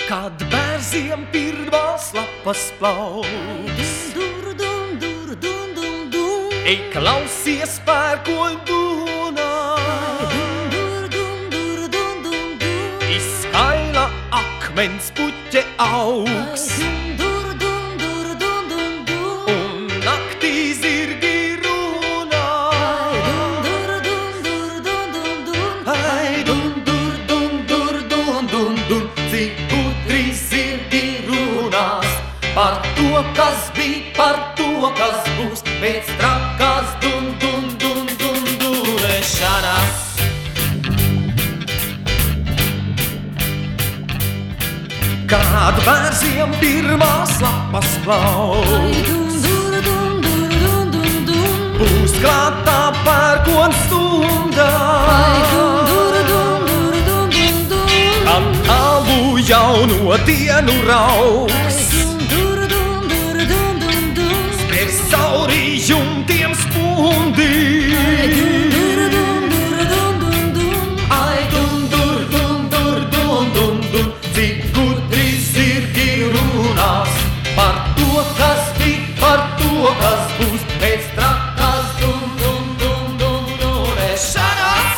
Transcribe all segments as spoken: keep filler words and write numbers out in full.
Kad bērziem pirmās lapas plauks, Dur, dum, dur, dum, dum, dum. Ej, klausies pērkoļu dūnā, Dur, dum, dur, dum, dum, dum. izskaila akmens puķe augs, Dur, dum, dur, dum, dum, dum. un naktī zirgi runā. Dur, dum, dur, dum, dum, dum. Ai, dun, dur, dun, dur, dun, dun, dun, cik gudri zirgi runās par to, kas bija, par to, kas būs pēc trakās dun, dun, dun, dun, dunēšanas. Kad bērziem pirmās lapas plauks, Dum, dur, dum, dur, dum, dum, dum. būs klātā pērkona stunda. Dum, dur, dum, dur, dum, dum, dum. Kad tavu jauno dienu raugs, Dur, dum, dur, dum, dum, dum. spērs cauri jumtiem spundi. Dur, dum, dur, dum, dum, dum. Ai, dun, dur, dun, dur, dun, dun, dun, cik gudri zirgi runās par to, kas bija, par to, kas būs pēc trakās dun, dun, dun, dun, dunēšanas.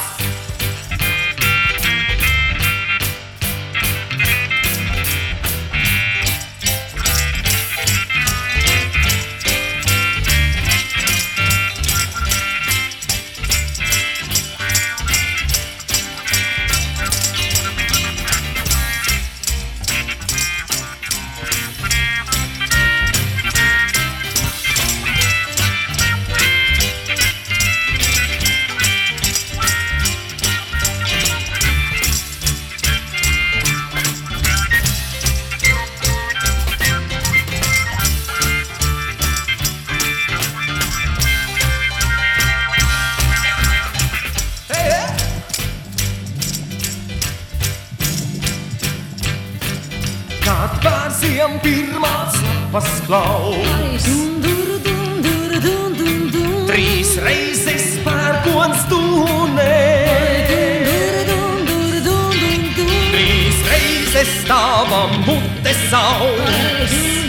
Kad bērziem pirmās lapas plauks, Dum, dur, dum, dur, dum, dum, dum. trīs reizes pērkons tūnē, Dur, dum, dur, dum, dum, dum. trīs reizes tava mute sauks.